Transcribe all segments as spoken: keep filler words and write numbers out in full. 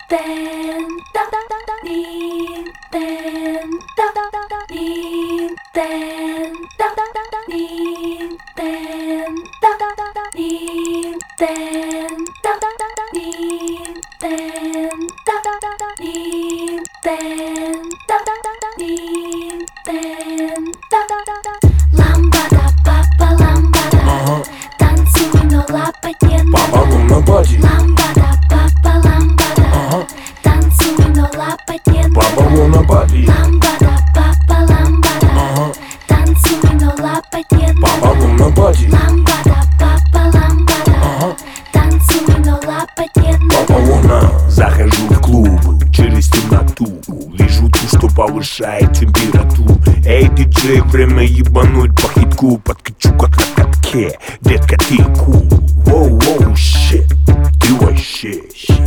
Ламбада, папа, ламбада, ага. Танцуй, но лапать не надо. Папа, луна, бади. Ламбада, папа, ламбада, ага. Танцуй, но лапать не надо. Папа, луна, бади. Ламбада, папа, ламбада, ага. Танцуй, но лапать не надо. Папа, луна, бади. Ламбада, папа, ламбада, ага. Танцуй, но лапать не надо. Папа, луна. Захожу в клуб через темноту, вижу ту, что повышает температуру. Эй, диджей, время ебануть по хитку. Подкачу как на катке, детка, ты кул. Воу-воу, щит, ты вообще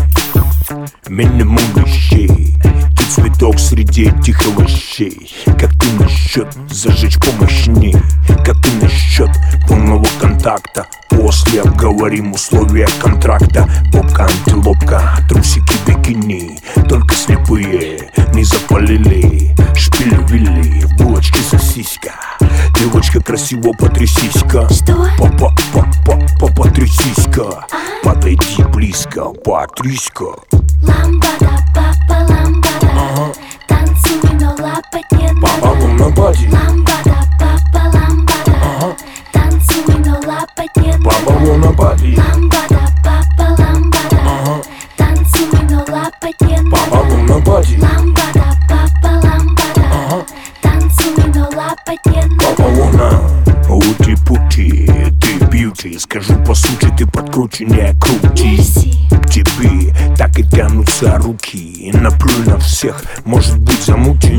минимум вещей. Ты цветок среди этих овощей. Как ты насчет зажечь помощней? Как ты насчет полного контакта? После обговорим условия контракта. Попка, антилопка, трусики, бикини. Только слепые не запалили. Шпиль-вилли, в булочке сосиска. Девочка, красиво потрясись-ка. Что? Па-па-па-па, потрясись-ка. Подойди близко, потрясь-ка. Ламбада, папа, ламбада, ага. Танцуй, но лапать не надо. Папа, луна, бади. Ламбада, папа, ламбада, ага. Танцуй, но лапать не надо. Папа, луна, бади. Ламбада, папа, ламбада, ага. Танцуй, но лапать не надо. Папа, луна, бади. Ламбада, папа, ламбада, ага. Танцуй, но лапать не надо. Папа, луна. Ути-пути, ты бьюти. Скажу по сути, ты подкрученнее крути. Мерси. К тебе так и тянутся руки. Наплюй на всех, может быть замути.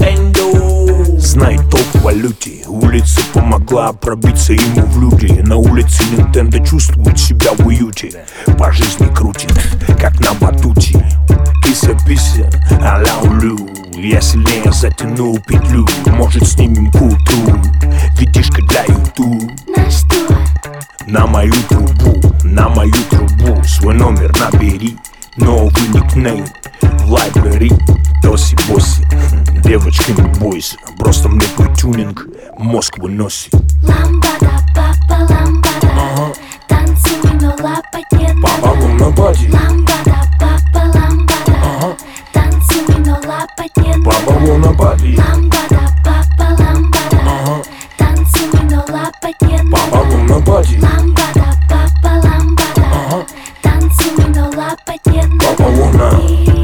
Nintendo. Знай толк в валюте. Улица помогла пробиться ему в люди. На улице Nintendo чувствует себя в уюте. По жизни крутит, как на батуте. Кися-пися, а-ля улю. Я сильнее затянул петлю. Может, снимем культу. Видишка для ютуб. На что? На мою трубу, на мою трубу. Свой номер набери. Новый никнейм в лайбрери. Тоси-боси, девочка, не бойся. Просто мне твой тюнинг мозг выносит. Ламбада, папа, ламбада, ага. Танцуй, но лапать не надо. Папа, луна, бади. Ламбада, папа, ламбада, ага. Танцуй, но лапать не надо. Папа, луна, бади. Ламбада, папа, ламбада, ага. Танцуй, но лапать не надо. Папа, луна, бади. Ламбада, папа, ламбада, ага. Танцуй, но лапать не надо. Папа, луна.